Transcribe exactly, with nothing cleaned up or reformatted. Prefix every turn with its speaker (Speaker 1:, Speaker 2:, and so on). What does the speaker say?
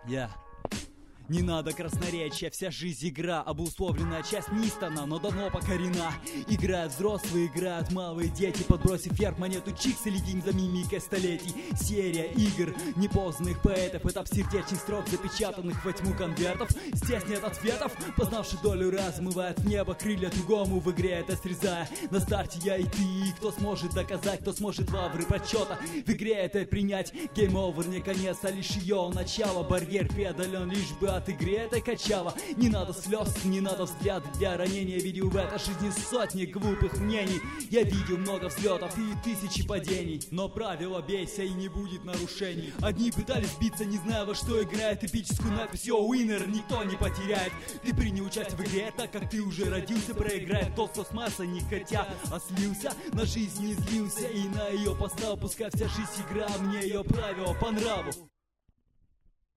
Speaker 1: Я... Не надо красноречия, вся жизнь игра, обусловленная часть не истана, но давно покорена. Играют взрослые, играют малые дети, подбросив вверх монету чик, следим за мимикой столетий. Серия игр непознанных поэтов, этап сердечных строк, запечатанных во тьму конвертов. Здесь нет ответов, познавший долю размывает в небо крылья другому в игре это срезая. На старте я и ты, кто сможет доказать, кто сможет лавры почета в игре это принять. Game over не конец, а лишь ее начало, барьер преодолен лишь бы от игры этой качало. Не надо слез, не надо взгляд для ранения. Видел в этой жизни сотни глупых мнений. Я видел много взлетов и тысячи падений, но правило бейся и не будет нарушений. Одни пытались биться, не зная во что играет. Эпическую надпись «Yo, winner» никто не потеряет. Ты принял участие в игре, так как ты уже родился. Проиграет тот, кто с масса не хотя, а слился. На жизнь не злился и на ее поставил. Пускай вся жизнь игра, мне ее правила по нраву.